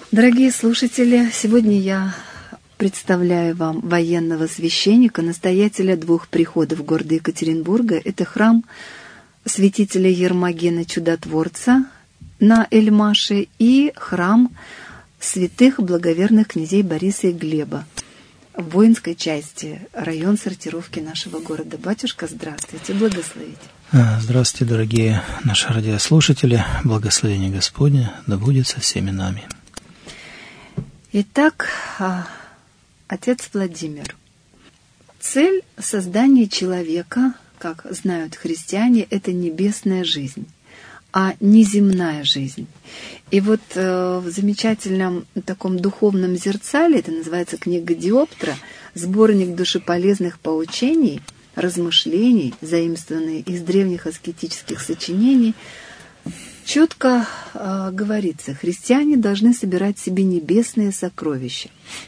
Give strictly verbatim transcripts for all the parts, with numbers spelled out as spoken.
Дорогие слушатели, сегодня я представляю вам военного священника, настоятеля двух приходов города Екатеринбурга. Это храм святителя Ермогена Чудотворца на Эльмаше и храм святых благоверных князей Бориса и Глеба в воинской части, район сортировки нашего города. Батюшка, здравствуйте, благословите. Здравствуйте, дорогие наши радиослушатели. Благословение Господне да будет со всеми нами. Итак, отец Владимир, цель создания человека, как знают христиане, это небесная жизнь, а не земная жизнь. И вот э, в замечательном таком духовном зерцале, это называется книга Диоптра, сборник душеполезных поучений, размышлений, заимствованные из древних аскетических сочинений, четко э, говорится, христиане должны собирать себе небесные сокровища.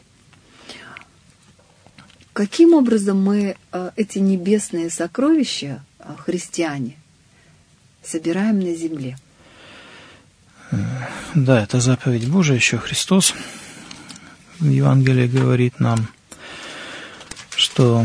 Каким образом мы э, эти небесные сокровища, э, христиане, собираем на земле? Да, это заповедь Божия, еще Христос в Евангелии говорит нам, что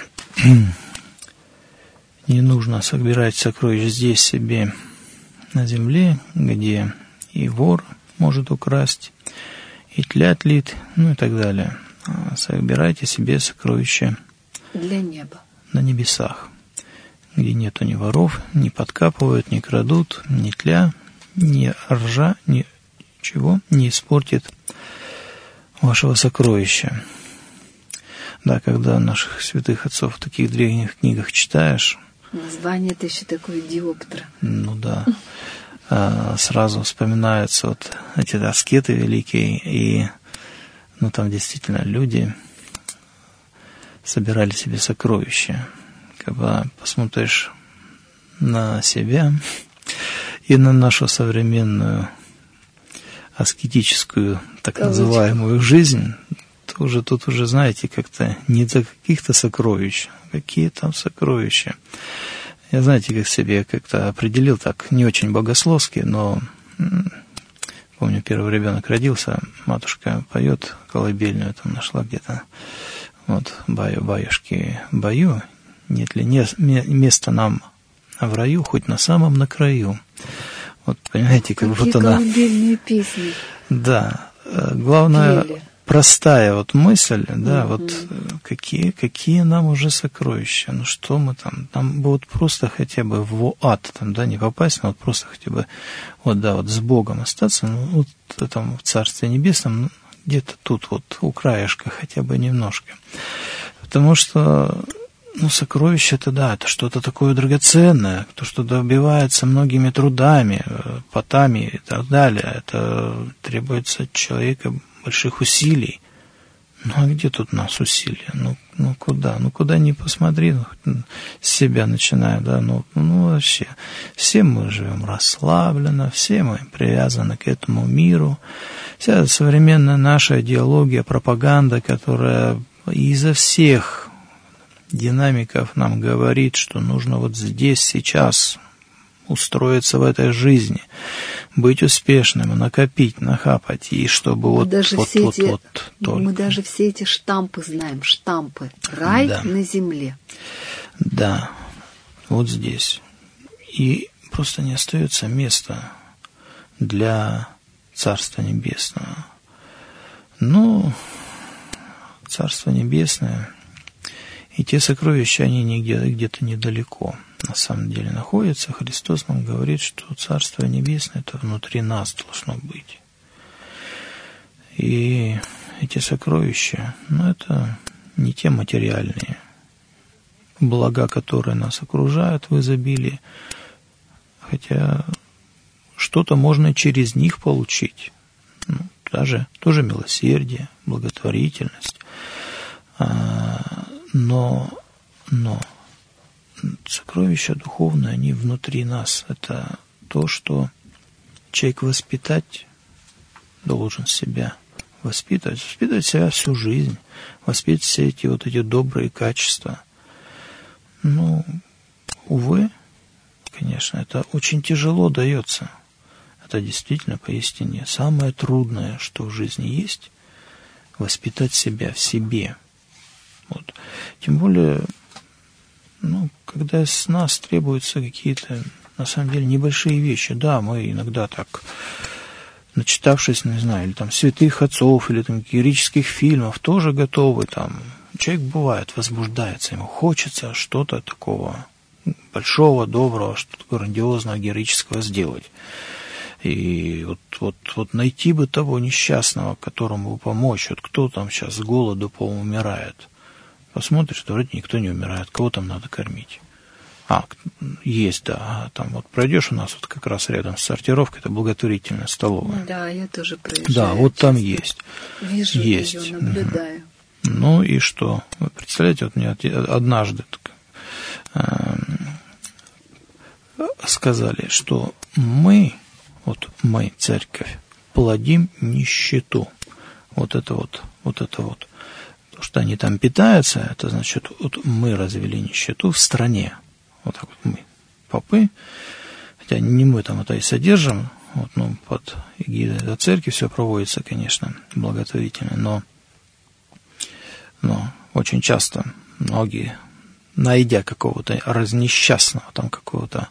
не нужно собирать сокровища здесь себе, на земле, где и вор может украсть, и тля тлит, ну и так далее. Собирайте себе сокровища для неба, на небесах, где нету ни воров, не подкапывают, не крадут, ни тля, ни ржа, ничего не испортит вашего сокровища. Да, когда наших святых отцов в таких древних книгах читаешь, название-то еще такое Диоптра. Ну да. Сразу вспоминаются вот эти аскеты великие, и ну там действительно люди собирали себе сокровища. Когда посмотришь на себя и на нашу современную аскетическую, так называемую, жизнь, то уже тут уже, знаете, как-то не до каких-то сокровищ, какие там сокровища. Я, знаете, как себе как-то определил, так, не очень богословски, но помню, первый ребенок родился, матушка поет колыбельную, там нашла где-то, вот, баю, баюшки, баю, нет ли не, места нам в раю, хоть на самом на краю. Вот, понимаете, как какие будто она... колыбельные песни. Да, главное... Пели. Простая вот мысль, да, Mm-hmm. вот какие, какие нам уже сокровища, ну что мы там, там бы вот просто хотя бы в ад, там, да, не попасть, но вот просто хотя бы, вот, да, вот с Богом остаться, ну, вот там в Царстве Небесном, ну, где-то тут вот у краешка хотя бы немножко. Потому что, ну, сокровище это, да, это что-то такое драгоценное, то, что добивается многими трудами, потами и так далее, это требуется от человека больших усилий. Ну, а где тут у нас усилия? Ну, ну куда? Ну, куда ни посмотри, ну, с себя начиная, да, ну, ну, вообще. Все мы живем расслабленно, все мы привязаны к этому миру. Вся современная наша идеология, пропаганда, которая изо всех динамиков нам говорит, что нужно вот здесь, сейчас устроиться в этой жизни, быть успешным, накопить, нахапать, и чтобы мы вот, даже вот, все вот, эти, вот, только. Мы даже все эти штампы знаем, штампы. Рай да. на земле. Да, вот здесь. И просто не остается места для Царства Небесного. Но Царство Небесное и те сокровища, они нигде, где-то недалеко на самом деле находятся. Христос нам говорит, что Царство Небесное это внутри нас должно быть. И эти сокровища, ну, это не те материальные блага, которые нас окружают в изобилии, хотя что-то можно через них получить. Ну, даже тоже милосердие, благотворительность. Но, но сокровища духовные, они внутри нас. Это то, что человек воспитать должен себя. Воспитывать, воспитывать себя всю жизнь. Воспитывать все эти вот эти добрые качества. Ну, увы, конечно, это очень тяжело дается. Это действительно поистине самое трудное, что в жизни есть, воспитать себя в себе. Вот. Тем более, ну, когда с нас требуются какие-то, на самом деле, небольшие вещи. Да, мы иногда так, начитавшись, не знаю, или там святых отцов, или там героических фильмов, тоже готовы там. Человек бывает, возбуждается, ему хочется что-то такого большого, доброго, что-то грандиозного, героического сделать. И вот, вот, вот найти бы того несчастного, которому помочь. Вот кто там сейчас с голоду поумирает. Посмотришь, что вроде никто не умирает. Кого там надо кормить? А, есть, да. А, там вот пройдешь у нас вот как раз рядом с сортировкой, это благотворительная столовая. Да, я тоже проезжаю. Да, вот честно. Там есть. Вижу есть. ее, наблюдаю. Ну и что? Вы представляете, вот мне однажды э, сказали, что мы, вот мы, церковь, плодим нищету. Вот это вот, вот это вот. То, что они там питаются, это значит, вот мы развели нищету в стране. Вот так вот мы, попы, хотя не мы там это и содержим, вот, ну, под эгидой церкви все проводится, конечно, благотворительно, но Но очень часто многие, найдя какого-то разнесчастного, там какого-то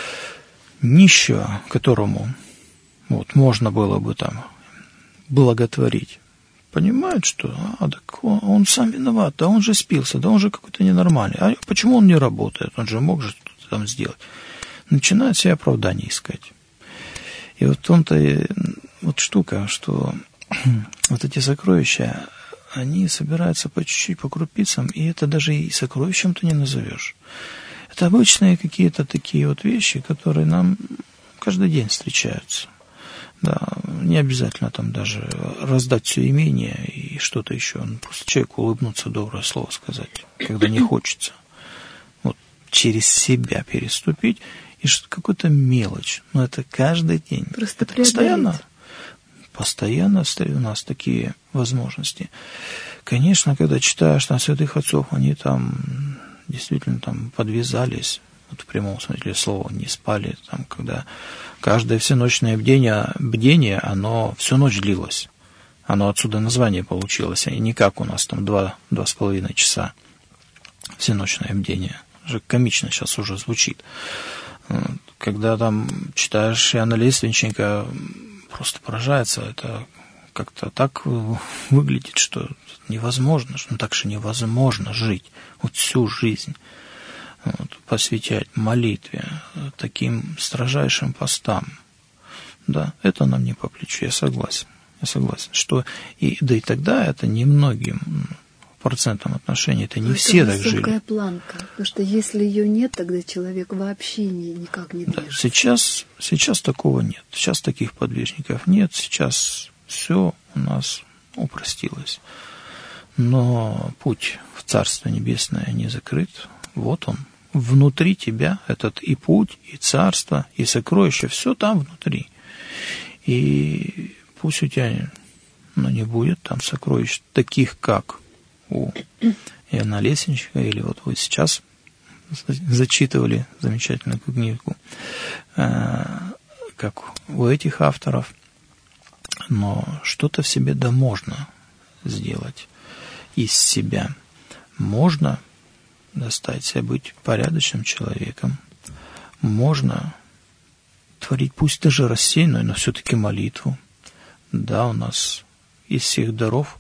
нищего, которому вот, можно было бы там благотворить, понимают, что а, так он, он сам виноват, да он же спился, да он же какой-то ненормальный. А почему он не работает? Он же мог же что-то там сделать. Начинают себе оправдание искать. И вот в том-то и вот штука, что вот эти сокровища, они собираются по чуть-чуть, по крупицам, и это даже и сокровищем-то не назовешь. Это обычные какие-то такие вот вещи, которые нам каждый день встречаются. Да, не обязательно там даже раздать все имение и что-то еще. Ну, просто человеку улыбнуться, доброе слово сказать, когда не хочется. Вот через себя переступить, и что какую-то мелочь. Но это каждый день. Просто это постоянно. Постоянно у нас такие возможности. Конечно, когда читаешь там святых отцов, они там действительно там подвязались, вот в прямом смысле слова, не спали, там, когда каждое всеночное бдение, бдение, оно всю ночь длилось. Оно отсюда название получилось, а не как у нас там два, два с половиной часа всеночное бдение. Уже комично сейчас уже звучит. Когда там читаешь Иоанна Лествичника, просто поражается, это как-то так выглядит, что невозможно, что ну, так же невозможно жить вот всю жизнь, вот, посвящать молитве, таким строжайшим постам. Да, это нам не по плечу, я согласен, я согласен, что и, да и тогда это немногим процентом отношений, это не Но все это так жили. высокая планка, потому что если ее нет, тогда человек вообще ни, никак не движется. Да, сейчас, сейчас такого нет, сейчас таких подвижников нет, сейчас все у нас упростилось. Но путь в Царство Небесное не закрыт, вот он, внутри тебя этот и путь, и царство, и сокровище, все там внутри. И пусть у тебя ну, не будет там сокровищ таких, как у Иоанна Лествичника, или вот вы сейчас зачитывали замечательную книгу, как у этих авторов, но что-то в себе да можно сделать из себя. Можно достать себя, быть порядочным человеком, можно творить, пусть даже рассеянную, но все-таки молитву. Да, у нас из всех даров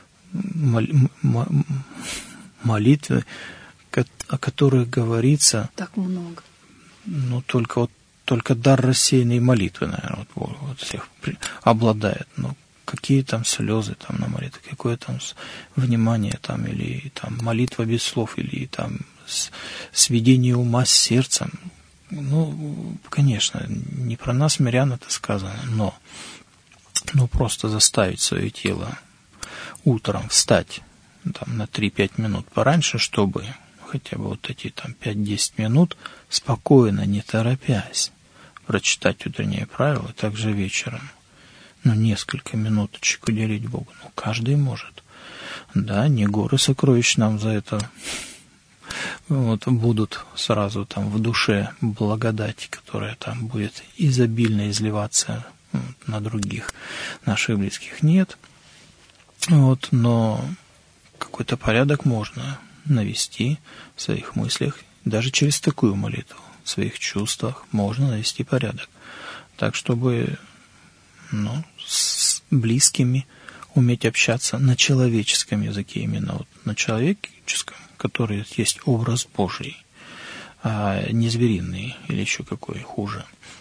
молитвы, о которых говорится, так много. Ну, только вот только дар рассеянной молитвы, наверное, вот, вот всех обладает. Но какие там слезы там на молитве, какое там внимание там, или там молитва без слов, или там сведение ума с сердцем. Ну, конечно, не про нас, мирян, это сказано, но ну, просто заставить свое тело утром встать там, на три-пять минут пораньше, чтобы хотя бы вот эти там пять-десять минут спокойно, не торопясь, прочитать утреннее правило, и также вечером. Ну, несколько минуточек уделить Богу. Ну, каждый может. Да, не горы сокровищ нам за это вот, будут сразу там в душе благодать, которая там будет изобильно изливаться вот, на других наших близких, нет. Вот, но какой-то порядок можно навести в своих мыслях, даже через такую молитву, в своих чувствах можно навести порядок. Так, чтобы ну, с близкими уметь общаться на человеческом языке, именно вот на человеческом, который есть образ Божий, а не звериный или еще какой хуже.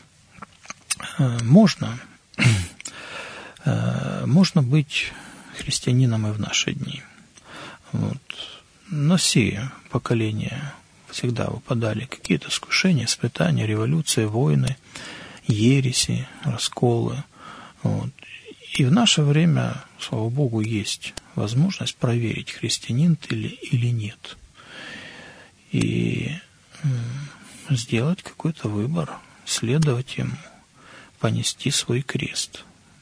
Можно, можно быть христианином и в наши дни. Вот. На все поколения всегда выпадали какие-то искушения, испытания, революции, войны, ереси, расколы. Вот. И в наше время, слава Богу, есть возможность проверить, христианин ты или, или нет. И сделать какой-то выбор, следовать ему, понести свой крест.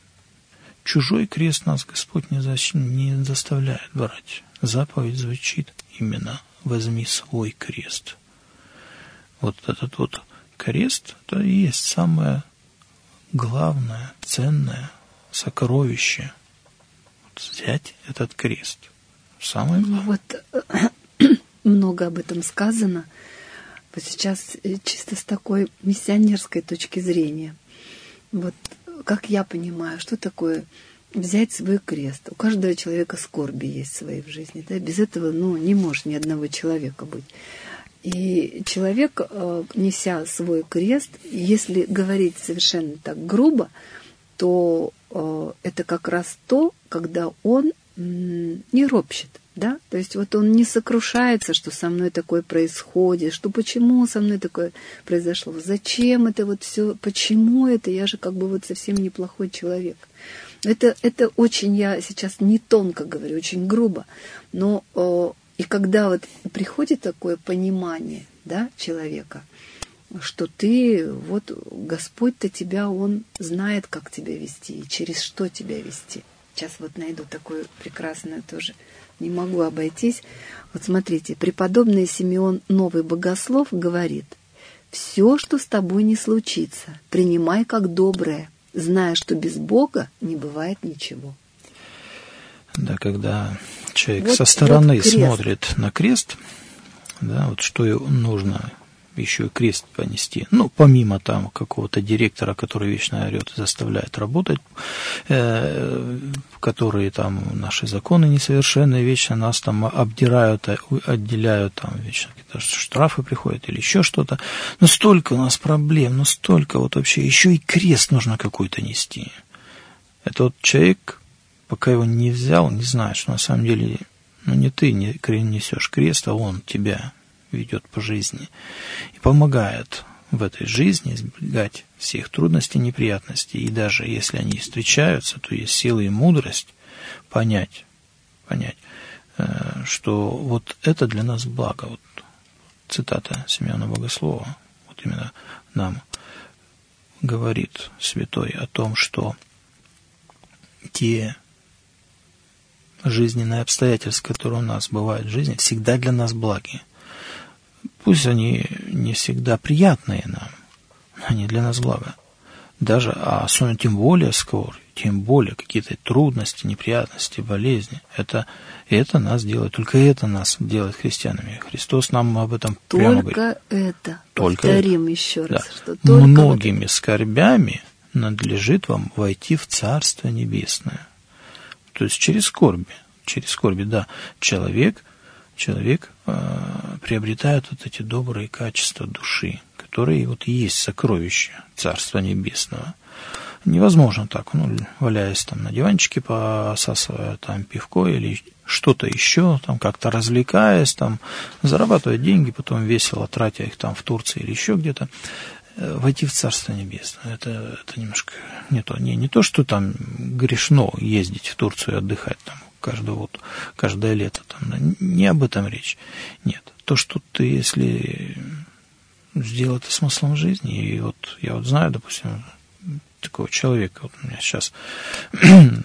Чужой крест нас Господь не, за, не заставляет брать. Заповедь звучит именно «возьми свой крест». Вот этот вот крест, это и есть самое главное, ценное сокровище. Вот взять этот крест. Самое главное. Вот много об этом сказано. Вот сейчас чисто с такой миссионерской точки зрения. Вот как я понимаю, что такое взять свой крест. У каждого человека скорби есть свои в жизни. Да? Без этого ну, не может ни одного человека быть. И человек, неся свой крест, если говорить совершенно так грубо, то это как раз то, когда он не ропщет. Да? То есть вот он не сокрушается, что со мной такое происходит, что почему со мной такое произошло, зачем это вот все, почему это, я же как бы вот совсем неплохой человек. Это, это очень, я сейчас не тонко говорю, очень грубо, но э, и когда вот приходит такое понимание, да, человека, что ты, вот Господь-то тебя, Он знает, как тебя вести и через что тебя вести. Сейчас вот найду такую прекрасную тоже, не могу обойтись. Вот смотрите, преподобный Симеон Новый Богослов говорит: «Все, что с тобой не случится, принимай как доброе, зная, что без Бога не бывает ничего». Да, когда человек вот, со стороны вот смотрит на крест, да, вот что нужно еще и крест понести. Ну, помимо там какого-то директора, который вечно орет и заставляет работать, э, которые там наши законы несовершенные, вечно нас там обдирают, отделяют, там вечно какие-то штрафы приходят или еще что-то. Но столько у нас проблем, ну столько вот вообще, еще и крест нужно какой-то нести. Это вот человек, пока его не взял, не знает, что на самом деле, ну не ты не несешь крест, а он тебя ведет по жизни и помогает в этой жизни избегать всех трудностей, неприятностей. И даже если они встречаются, то есть сила и мудрость понять, понять, что вот это для нас благо. Вот цитата Симеона Богослова вот именно нам говорит святой о том, что те жизненные обстоятельства, которые у нас бывают в жизни, всегда для нас благи. Пусть они не всегда приятные нам, но они для нас благо. Даже, а особенно тем более скоро, тем более какие-то трудности, неприятности, болезни. Это, это нас делает, только это нас делает христианами. Христос нам об этом только прямо говорит. Только это. Только Повторим это. еще раз, Да. что только многими вот скорбями надлежит вам войти в Царство Небесное. То есть через скорби, через скорби, да, человек, человек э, приобретает вот эти добрые качества души, которые вот и есть сокровища Царства Небесного. Невозможно так, ну, валяясь там на диванчике, посасывая там пивко или что-то еще, там как-то развлекаясь, там зарабатывая деньги, потом весело тратя их там в Турции или еще где-то, войти в Царство Небесное. Это, это немножко не то. Не, не то, что там грешно ездить в Турцию и отдыхать там каждое, вот, каждое лето. Там, не об этом речь. Нет. То, что ты, если сделал это смыслом жизни, и вот я вот знаю, допустим, такого человека, вот у меня сейчас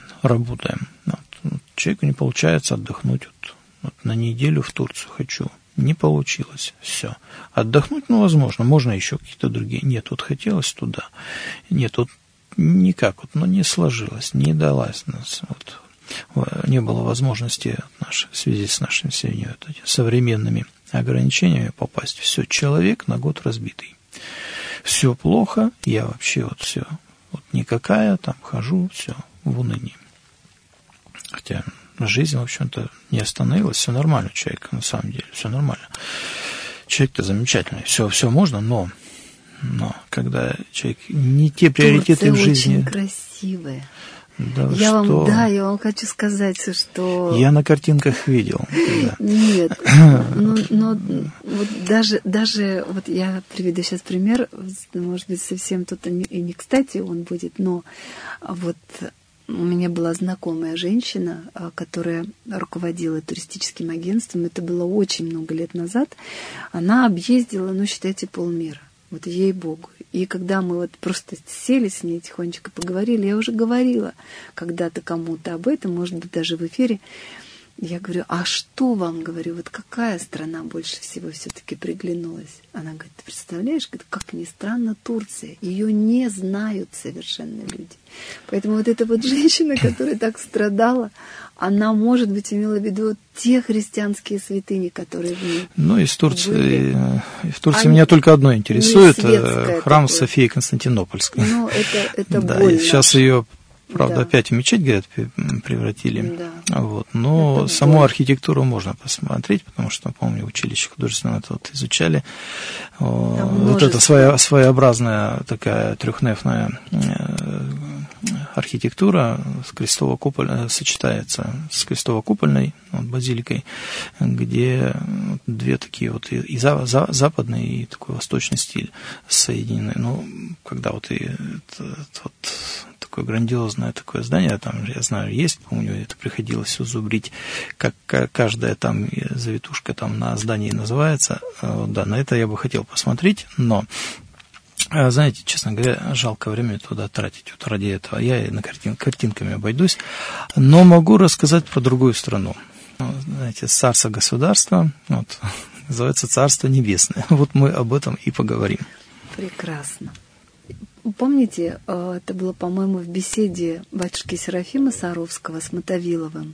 работаем, вот, человеку не получается отдохнуть вот, вот на неделю в Турцию хочу, Не получилось. Все. Отдохнуть, ну, возможно, можно еще какие-то другие. Нет, вот хотелось туда. Нет, вот никак, вот, ну, не сложилось, не далась нас. Вот, не было возможности наш, в связи с нашими всеми вот, современными ограничениями попасть. Все, человек на год разбитый. Все плохо, я вообще вот все, вот никакая, там хожу, все, в унынии. Хотя жизнь, в общем-то, не остановилась, все нормально у человека, на самом деле, все нормально. Человек-то замечательный, все, все можно, но, но когда человек не те приоритеты Турция в жизни... очень красивая. Да, я что... вам, да, я вам хочу сказать, что... Я на картинках видел. Да. Нет, но, но вот даже, даже, вот я приведу сейчас пример, может быть, совсем тут и не кстати он будет, но вот у меня была знакомая женщина, которая руководила туристическим агентством, это было очень много лет назад, она объездила, ну, считайте, полмира. Вот ей-богу. И когда мы вот просто сели с ней тихонечко поговорили, я уже говорила когда-то кому-то об этом, может быть, даже в эфире, я говорю, а что вам, говорю, вот какая страна больше всего все-таки приглянулась? Она говорит, ты представляешь, как ни странно, Турция. Ее не знают совершенно люди. Поэтому вот эта вот женщина, которая так страдала, она, может быть, имела в виду те христианские святыни, которые в ней Ну, из Турции, были. в Турции Они меня только одно интересует, храм такое. Софии Константинопольской. Ну, это, это да, больно. Сейчас ее, правда, да. опять в мечеть, говорят, превратили. Да. Вот. Но это саму боль. архитектуру можно посмотреть, потому что, помню, в училище художественном это вот изучали. Там вот множество. это своя, своеобразная такая трехнефная архитектура с крестово-купольной сочетается с крестово-купольной вот, базиликой, где две такие вот и за, за, западный, и такой восточный стиль соединены. Ну, когда вот и это, вот такое грандиозное такое здание, там, я знаю, есть, помню, это приходилось зубрить, как каждая там завитушка там на здании называется. Да, на это я бы хотел посмотреть, но знаете, честно говоря, жалко время туда тратить вот ради этого. Я и на картин, картинками обойдусь, но могу рассказать про другую страну. Знаете, царство государства, вот, называется Царство Небесное. Вот мы об этом и поговорим. Прекрасно. Помните, это было, по-моему, в беседе батюшки Серафима Саровского с Мотовиловым.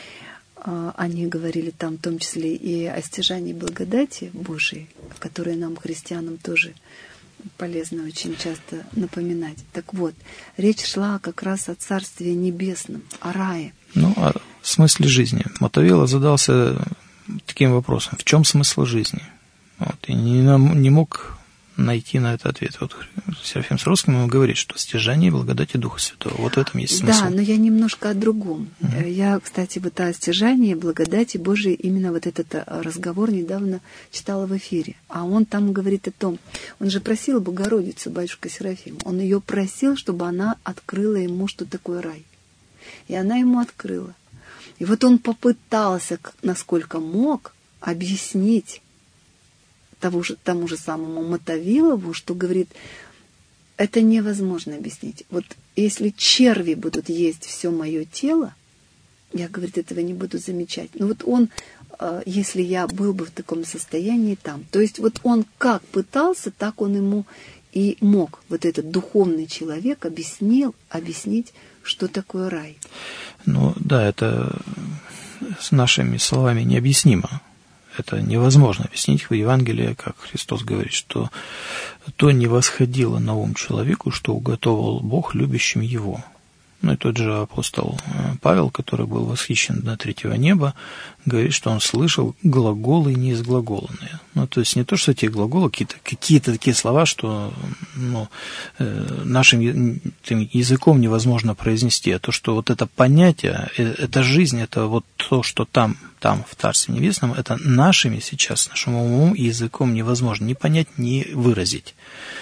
Они говорили там в том числе и о стяжании благодати Божией, которые нам, христианам, тоже полезно очень часто напоминать. Так вот, речь шла как раз о Царстве Небесном, о рае. Ну, о смысле жизни. Мотовилов задался таким вопросом. В чем смысл жизни? Вот, и не, не мог найти на это ответ. Вот Серафим Саровский ему говорит, что стяжание благодати Духа Святого. Вот в этом есть смысл. Да, но я немножко о другом. Uh-huh. Я, кстати, вот о стяжании благодати Божией, именно вот этот разговор недавно читала в эфире. А он там говорит о том, он же просил Богородицу, батюшка Серафим, он ее просил, чтобы она открыла ему, что такое рай. И она ему открыла. И вот он попытался, насколько мог, объяснить Того же, тому же самому Мотовилову, что говорит, это невозможно объяснить. Вот если черви будут есть все мое тело, я, говорит, этого не буду замечать. Но вот он, если я был бы в таком состоянии там, то есть вот он как пытался, так он ему и мог, вот этот духовный человек, объяснил, объяснить, что такое рай. Ну да, это с нашими словами необъяснимо. Это невозможно объяснить в Евангелии, как Христос говорит, что то не восходило на ум человеку, что уготовил Бог любящим его. Ну и тот же апостол Павел, который был восхищен до третьего неба, говорит, что он слышал глаголы неизглаголанные. Ну, то есть не то, что эти глаголы, какие-то, какие-то такие слова, что ну, э, нашим языком невозможно произнести, а то, что вот это понятие, эта жизнь, это вот то, что там, там в Царстве Небесном, это нашими сейчас, нашим умом и языком невозможно ни понять, ни выразить.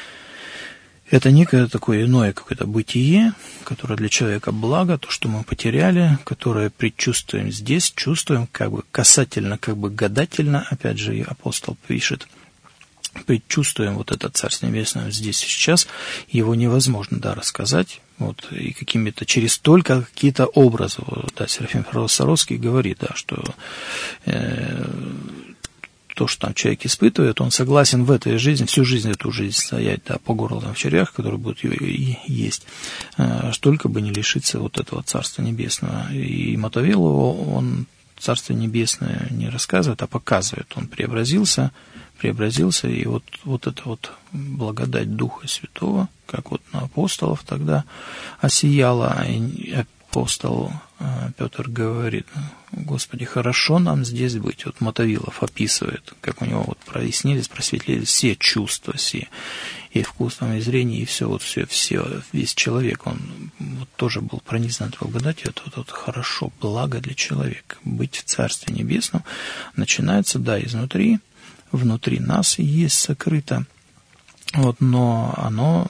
Это некое такое иное какое-то бытие, которое для человека благо, то, что мы потеряли, которое предчувствуем здесь, чувствуем как бы касательно, как бы гадательно, опять же и апостол пишет, предчувствуем вот это Царство Небесное здесь и сейчас, его невозможно, да, рассказать, вот, и какими-то, через только какие-то образы, вот, да, Серафим Саровский говорит, да, что э, то, что там человек испытывает, он согласен в этой жизни, всю жизнь эту жизнь стоять, да, по горло там, в червях, которые будут есть, только бы не лишиться вот этого Царства Небесного. И Мотовилову он Царство Небесное не рассказывает, а показывает. Он преобразился, преобразился, и вот, вот эта вот благодать Духа Святого, как вот на апостолов тогда осияла, и апостол Петр говорит: Господи, хорошо нам здесь быть. Вот Мотовилов описывает, как у него вот прояснились, просветлились все чувства, все, и вкус, там, и зрение, и все, вот все, все, весь человек, он вот тоже был пронизан от благодати. Это вот, вот хорошо, благо для человека. Быть в Царстве Небесном начинается, да, изнутри, внутри нас есть сокрыто, вот, но оно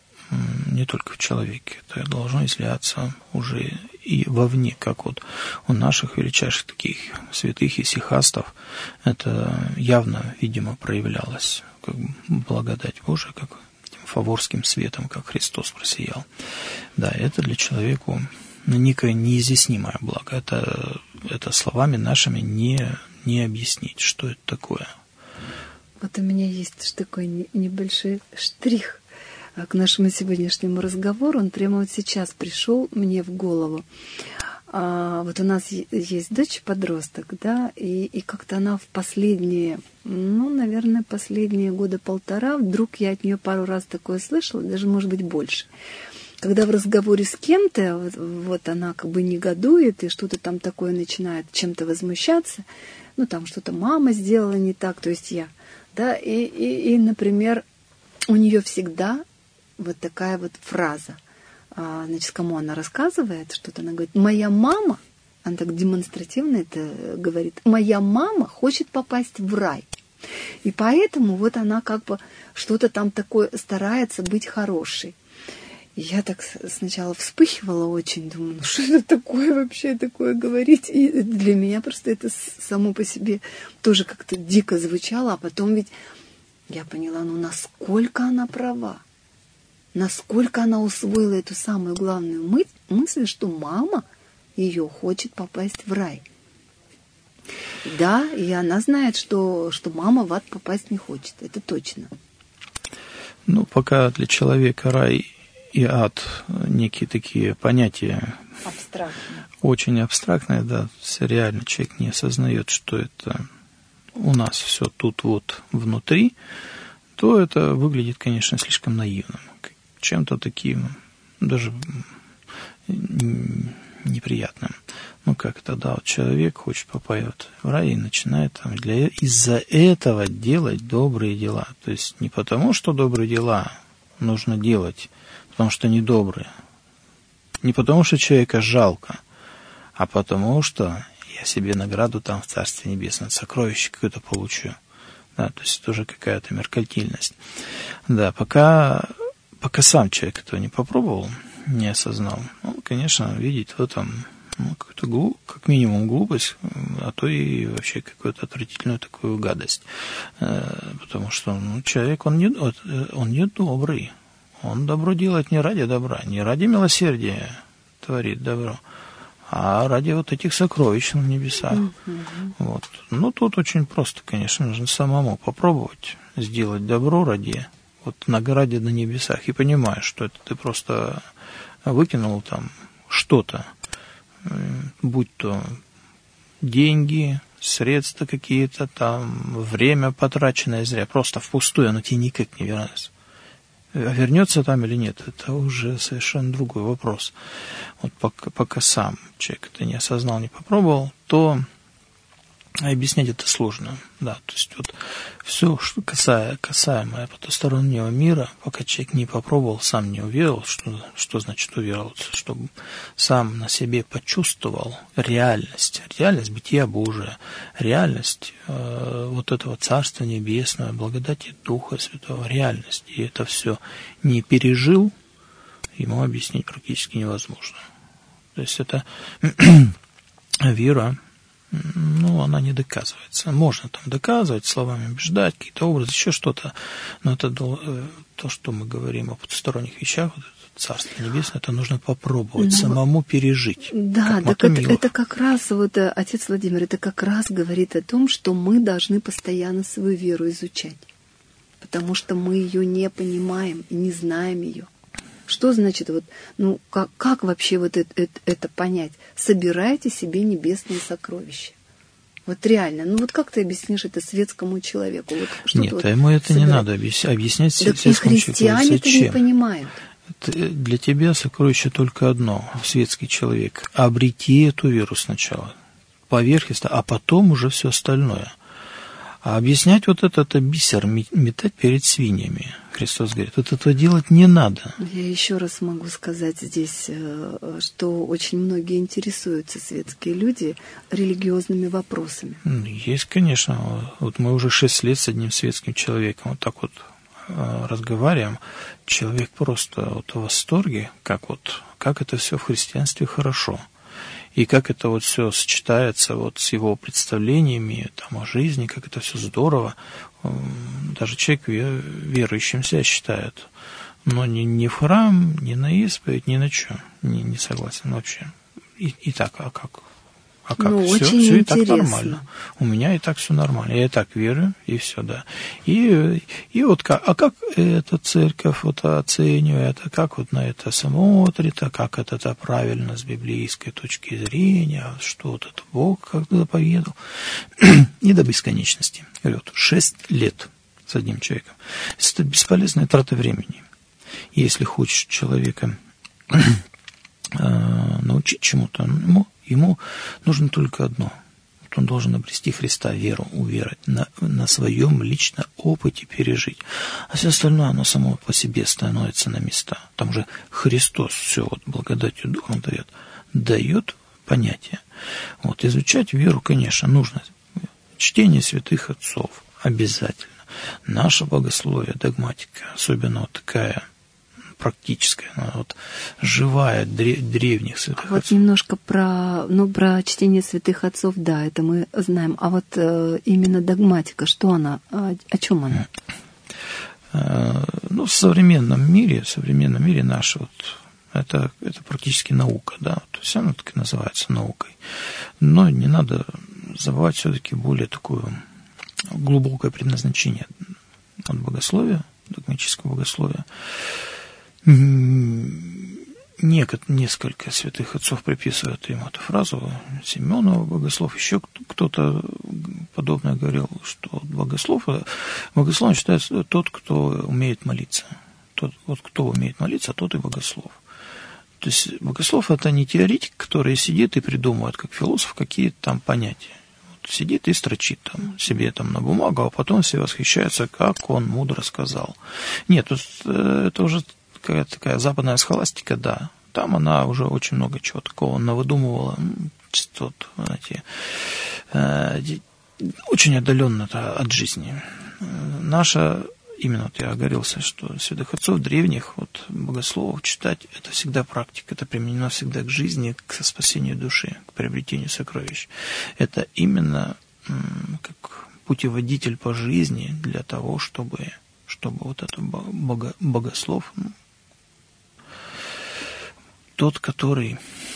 не только в человеке, это должно изливаться уже и вовне, как вот у наших величайших таких святых исихастов, это явно, видимо, проявлялось, как благодать Божия, как этим фаворским светом, как Христос просиял. Да, это для человека некое неизъяснимое благо, это, это словами нашими не, не объяснить, что это такое. Вот у меня есть такой небольшой штрих к нашему сегодняшнему разговору. Он прямо вот сейчас пришел мне в голову. А, вот у нас есть дочь-подросток, да, и, и как-то она в последние, ну, наверное, последние года полтора, вдруг я от нее пару раз такое слышала, даже, может быть, больше. Когда в разговоре с кем-то, вот, вот она как бы негодует и что-то там такое начинает чем-то возмущаться, ну, там что-то мама сделала не так, то есть я, да, и, и, и например, у нее всегда вот такая вот фраза. А, значит, кому она рассказывает что-то, она говорит: моя мама, она так демонстративно это говорит, моя мама хочет попасть в рай. И поэтому вот она как бы что-то там такое старается быть хорошей. И я так сначала вспыхивала очень, думаю, ну что это такое вообще такое говорить? И для меня просто это само по себе тоже как-то дико звучало, а потом ведь я поняла, ну насколько она права. Насколько она усвоила эту самую главную мы- мысль, что мама ее хочет попасть в рай. Да, и она знает, что, что мама в ад попасть не хочет. Это точно. Ну, пока для человека рай и ад некие такие понятия абстрактные. Очень абстрактные, да. Реально человек не осознает, что это у нас все тут вот внутри, то это выглядит, конечно, слишком наивным. Чем-то таким даже неприятным. Ну, как тогда вот человек хочет попасть в рай и начинает там для, из-за этого делать добрые дела. То есть не потому, что добрые дела нужно делать, потому что они добрые. Не потому, что человека жалко, а потому, что я себе награду там в Царстве Небесном, сокровище какое-то получу. Да, то есть тоже какая-то меркантильность. Да, пока... Пока сам человек этого не попробовал, не осознал, он, конечно, видит в этом ну, какую-то глуп, как минимум глупость, а то и вообще какую-то отвратительную такую гадость. Потому что ну, человек, он не, он не добрый. Он добро делает не ради добра, не ради милосердия творит добро, а ради вот этих сокровищ на небесах. Mm-hmm. Вот. Ну, тут очень просто, конечно, нужно самому попробовать сделать добро ради вот награде на небесах, и понимаешь, что это ты просто выкинул там что-то, будь то деньги, средства какие-то, там, время потраченное зря, просто впустую, оно тебе никак не вернется. А вернется там или нет, это уже совершенно другой вопрос. Вот пока, пока сам человек это не осознал, не попробовал, то объяснять это сложно, да, то есть вот все, что касаемо, касаемо потустороннего мира, пока человек не попробовал, сам не уверовал, что, что значит увероваться, чтобы сам на себе почувствовал реальность, реальность бытия Божия, реальность э, вот этого Царства Небесного, благодати Духа Святого, реальность, и это все не пережил, ему объяснить практически невозможно. То есть это вера, ну, она не доказывается. Можно там доказывать, словами убеждать, какие-то образы, еще что-то, но это то, что мы говорим о потусторонних вещах, вот это Царство Небесное, это нужно попробовать, ну, самому пережить. Да, как так это, это как раз, вот, отец Владимир, это как раз говорит о том, что мы должны постоянно свою веру изучать, потому что мы ее не понимаем и не знаем ее. Что значит, вот, ну, как, как вообще вот это, это, это понять? Собирайте себе небесные сокровища. Вот реально, ну вот как ты объяснишь это светскому человеку? Вот, что Нет, вот ему это собирать? не надо объяснять так светскому и христиане это не понимают. Для тебя сокровище только одно, светский человек. Обрети эту веру сначала, поверхностно, а потом уже все остальное. А объяснять вот это, это бисер, метать перед свиньями. Христос говорит, вот этого делать не надо. Я еще раз могу сказать здесь, что очень многие интересуются, светские люди, религиозными вопросами. Есть, конечно. Вот мы уже шесть лет с одним светским человеком вот так вот разговариваем. Человек просто вот в восторге, как вот, как это все в христианстве хорошо. И как это вот все сочетается вот с его представлениями там, о жизни, как это все здорово. Даже человек верующим себя считает. Но ни, ни в храм, ни на исповедь, ни на что не, не согласен вообще. И, и так, а как? А как? Ну, все, очень все и интересно. так нормально. У меня и так все нормально. Я и так верю, и все, да. И, и вот как, а как эта церковь вот оценивает, а как вот на это смотрит, а как это, это правильно с библейской точки зрения, что вот это Бог как-то заповедал. И до бесконечности. Говорю, вот шесть лет с одним человеком. Это бесполезная трата времени. Если хочешь человека научить чему-то, ему, ему нужно только одно. Вот он должен обрести Христа, веру, уверовать, на, на своем личном опыте пережить. А все остальное, оно само по себе становится на места. Там же Христос все вот благодатью Духом дает, дает понятие. Вот, изучать веру, конечно, нужно. Чтение святых отцов обязательно. Наше богословие, догматика, особенно вот такая практическая, она вот живая, древних святых вот отцов. Немножко про, ну, про чтение святых отцов, да, это мы знаем. А вот э, именно догматика, что она, о, о чем она? Ну, в современном мире, в современном мире наше вот это, это практически наука, да, то есть она так и называется наукой. Но не надо забывать все-таки более такое глубокое предназначение от богословия, догматического богословия. Некот, несколько святых отцов приписывают ему эту фразу, Семенова богослов, еще кто-то подобное говорил, что богослов, богословом считается тот, кто умеет молиться. Тот, вот кто умеет молиться, тот и богослов. То есть богослов — это не теоретик, который сидит и придумывает, как философ, какие-то там понятия. Вот сидит и строчит там себе там на бумагу, а потом все восхищаются, как он мудро сказал. Нет, это уже какая-то такая западная схоластика, да. Там она уже очень много чего такого навыдумывала. Вот, знаете, очень отдаленно от жизни. Наша, именно вот я оговорился, что святых отцов древних, вот богословов читать, это всегда практика, это применено всегда к жизни, к спасению души, к приобретению сокровищ. Это именно как путеводитель по жизни для того, чтобы, чтобы вот этот бого, богослов, тот, который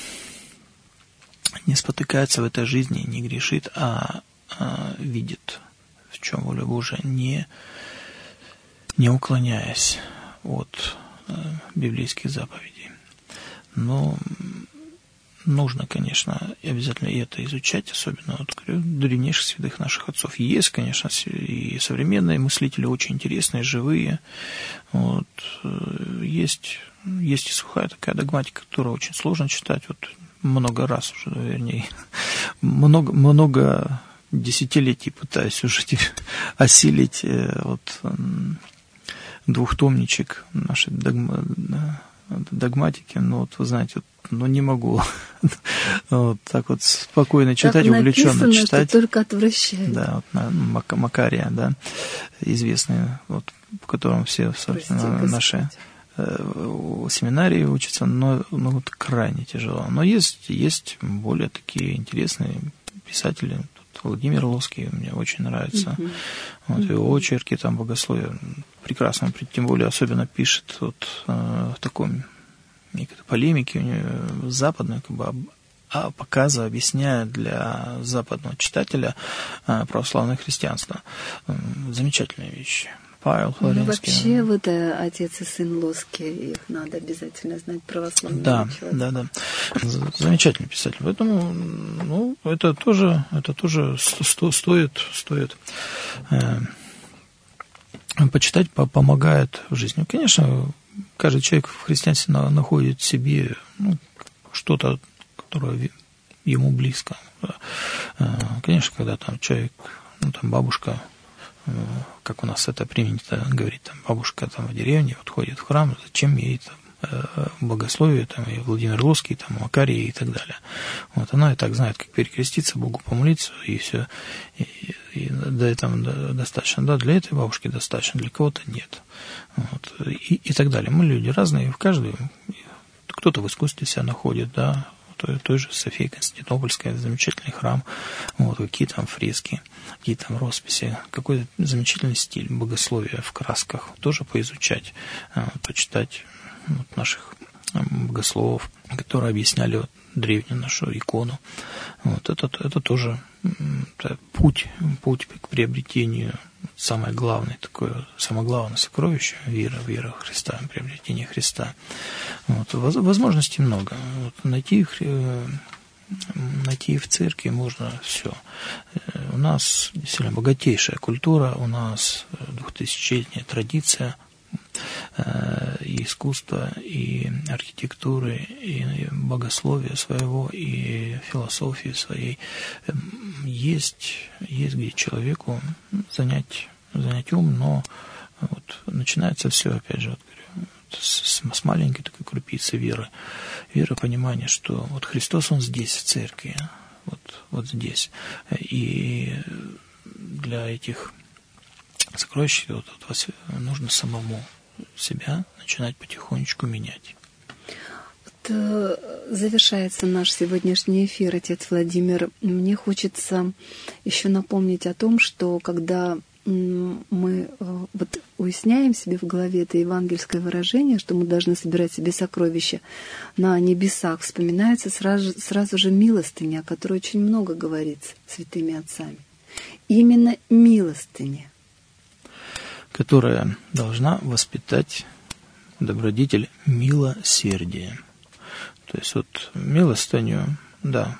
не спотыкается в этой жизни, не грешит, а, а видит, в чем воля Божия, не, не уклоняясь от а, библейских заповедей. Но нужно, конечно, и обязательно и это изучать, особенно вот, древнейших святых наших отцов. Есть, конечно, и современные мыслители очень интересные, живые. Вот, есть, есть и сухая такая догматика, которую очень сложно читать. Вот много раз уже, вернее, много, много десятилетий пытаюсь уже осилить вот, двухтомничек нашей догма, догматики, но вот вы знаете, вот, ну не могу вот так вот спокойно читать, так увлеченно написано, читать. Что только отвращает. Да, вот Мак, Макария, да, известный, вот, по которому все, собственно, Прости, наши э, семинарии учатся, но ну, вот крайне тяжело. Но есть, есть более такие интересные писатели. Владимир Лоский мне очень нравится. Uh-huh. Вот, uh-huh. Его очерки, там, богословие прекрасно, тем более особенно пишет вот, э, в таком некой полемики у него западной, как бы, а показывая, объясняя для западного читателя православное христианство. Замечательные вещи. Павел Флоренский. Ну, вообще, вот отец и сын Лоски, их надо обязательно знать, православного да, человека. Да, да, да. Замечательный писатель. Поэтому, ну, это тоже, это тоже сто, стоит, стоит э, почитать, помогает в жизни. Конечно, каждый человек в христианстве находит в себе, ну, что-то, которое ему близко. Конечно, когда там человек, ну, там бабушка, как у нас это принято говорить, там бабушка там в деревне вот ходит в храм, зачем ей там богословие, там и Владимир Лоский, там Макарий и так далее. Вот она и так знает, как перекреститься, Богу помолиться, и все. И, и до этого достаточно. Да, для этой бабушки достаточно, для кого-то нет. Вот. И, и так далее. Мы люди разные, в каждый, кто-то в искусстве себя находит, да, той, той же Софии Константинопольской, замечательный храм, вот, какие там фрески, какие там росписи, какой замечательный стиль богословия в красках, тоже поизучать, почитать вот, наших богословов, которые объясняли вот, древнюю нашу икону. Вот, это, это тоже это путь, путь к приобретению, самое главное, такое, самое главное сокровище, вера, вера в Христа, приобретение Христа. Вот, возможностей много. Вот, найти их, найти в церкви можно все. У нас действительно богатейшая культура, у нас двухтысячелетняя традиция и искусства, и архитектуры, и богословия своего, и философии своей. Есть, есть где человеку занять, занять ум, но вот начинается все, опять же, вот, с, с маленькой такой крупицы веры, веры, понимания, что вот Христос, Он здесь, в церкви, вот, вот здесь. И для этих сокровищ вот, вот, нужно самому себя начинать потихонечку менять. Вот, завершается наш сегодняшний эфир, отец Владимир. Мне хочется еще напомнить о том, что когда мы вот уясняем себе в голове это евангельское выражение, что мы должны собирать себе сокровища на небесах, вспоминается сразу, сразу же милостыня, о которой очень много говорится святыми отцами. Именно милостыня, которая должна воспитать добродетель милосердия. То есть вот милостыню, да,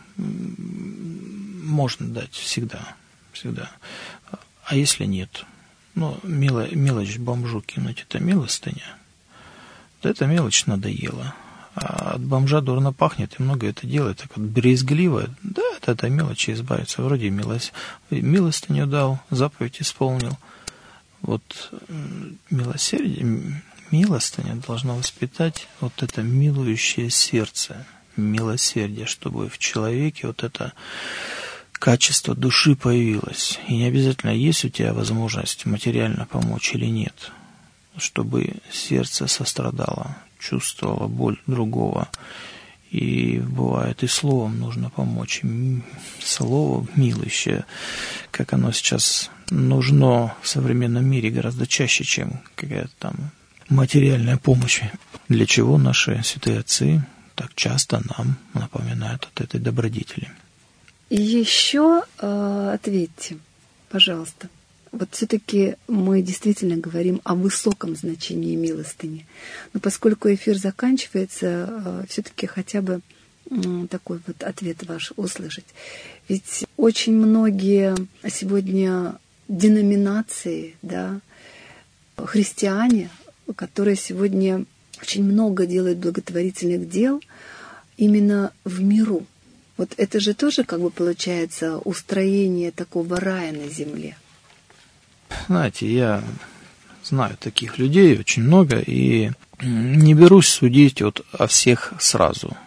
можно дать всегда, всегда. А если нет, ну, мило, мелочь бомжу кинуть, это милостыня, то эта мелочь надоела. А от бомжа дурно пахнет, и много это делает, так вот брезгливо, да, от этой мелочи избавиться. Вроде милость, милостыню дал, заповедь исполнил. Вот милосердие, милостыня должна воспитать вот это милующее сердце, милосердие, чтобы в человеке вот это качество души появилось. И не обязательно, есть у тебя возможность материально помочь или нет, чтобы сердце сострадало, чувствовало боль другого. И бывает, и словом нужно помочь. Слово милующее, как оно сейчас нужно в современном мире гораздо чаще, чем какая-то там материальная помощь. Для чего наши святые отцы так часто нам напоминают от этой добродетели. И еще э, ответьте, пожалуйста. Вот все-таки мы действительно говорим о высоком значении милостыни. Но поскольку эфир заканчивается, все-таки хотя бы такой вот ответ ваш услышать. Ведь очень многие сегодня деноминации, да, христиане, которые сегодня очень много делают благотворительных дел именно в миру. Вот это же тоже как бы получается устроение такого рая на земле. Знаете, я знаю таких людей очень много, и не берусь судить вот о всех сразу.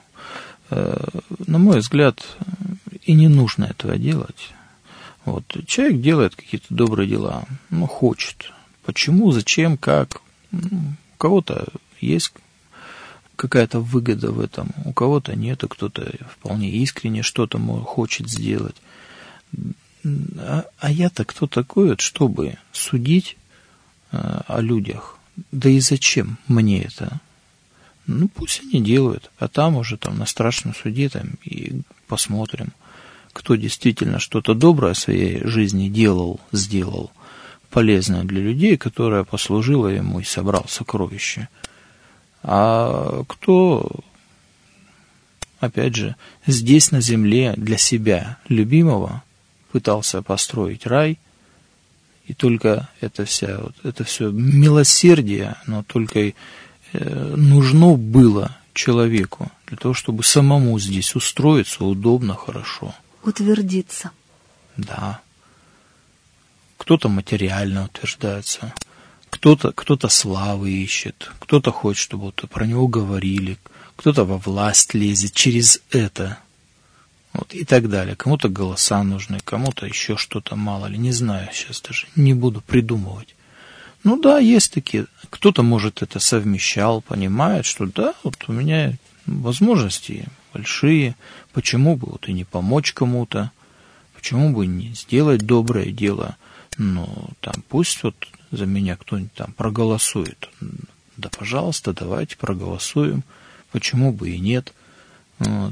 На мой взгляд, и не нужно этого делать. Вот. Человек делает какие-то добрые дела, ну, хочет. Почему, зачем, как? Ну, у кого-то есть какая-то выгода в этом, у кого-то нет, кто-то вполне искренне что-то хочет сделать. А, а я-то кто такой, вот, чтобы судить а, о людях? Да и зачем мне это? Ну, пусть они делают, а там уже там на страшном суде там и посмотрим, кто действительно что-то доброе в своей жизни делал, сделал, полезное для людей, которое послужило ему и собрал сокровища. А кто, опять же, здесь на земле для себя любимого пытался построить рай, и только это, вся, вот, это все милосердие, оно только и э, нужно было человеку для того, чтобы самому здесь устроиться удобно, хорошо. Утвердиться. Да. Кто-то материально утверждается, кто-то, кто-то славы ищет, кто-то хочет, чтобы вот про него говорили, кто-то во власть лезет через это, вот, и так далее. Кому-то голоса нужны, кому-то еще что-то, мало ли, не знаю, сейчас даже не буду придумывать. Ну да, есть такие. Кто-то, может, это совмещал, понимает, что да, вот у меня возможности большие, почему бы вот и не помочь кому-то, почему бы не сделать доброе дело, ну, там, пусть вот за меня кто-нибудь там проголосует. Да, пожалуйста, давайте проголосуем, почему бы и нет. Вот.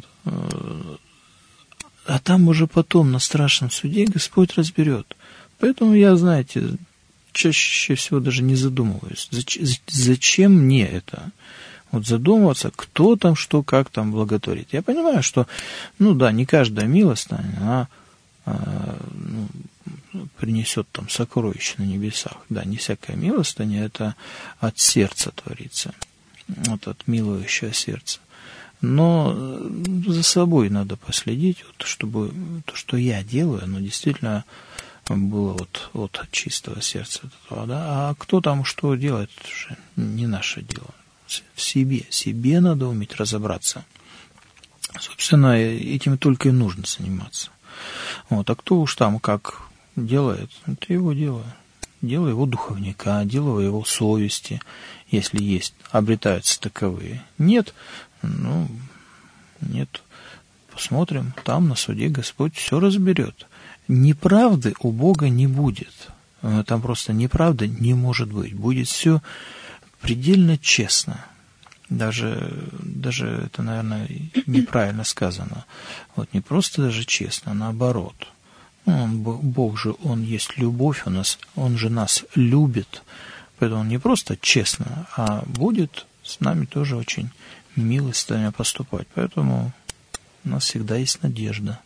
А там уже потом на страшном суде Господь разберет. Поэтому я, знаете, чаще всего даже не задумываюсь, зачем мне это? Вот задумываться, кто там, что, как там благотворит. Я понимаю, что, ну да, не каждая милость, она а, ну, принесет там сокровища на небесах. Да, не всякая милостыня, это от сердца творится, вот от милующего сердца. Но за собой надо последить, вот, чтобы то, что я делаю, оно действительно было вот, вот от чистого сердца. Этого, да? А кто там что делает, это уже не наше дело. В себе, себе надо уметь разобраться. Собственно, этим только и нужно заниматься. Вот. А кто уж там как делает, это его дело. Дело его духовника, дело его совести, если есть, обретаются таковые. Нет, ну, нет. Посмотрим, там на суде Господь все разберет. Неправды у Бога не будет. Там просто неправды не может быть. Будет все предельно честно. Даже, даже это, наверное, неправильно сказано. Вот не просто даже честно, а наоборот. Он, Бог же, Он есть любовь, он, нас, он же нас любит. Поэтому Он не просто честно, а будет с нами тоже очень милостиво поступать. Поэтому у нас всегда есть надежда.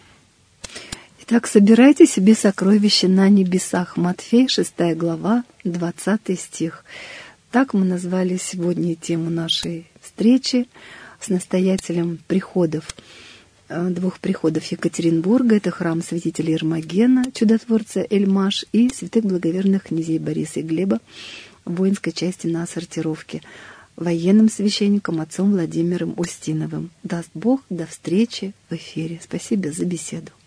Итак, собирайте себе сокровища на небесах. Матфей, шестая глава, двадцатый стих. Так мы назвали сегодня тему нашей встречи с настоятелем приходов, двух приходов Екатеринбурга. Это храм святителя Ермогена, чудотворца Эльмаш, и святых благоверных князей Бориса и Глеба в воинской части на сортировке, военным священником отцом Владимиром Устиновым. Даст Бог, до встречи в эфире. Спасибо за беседу.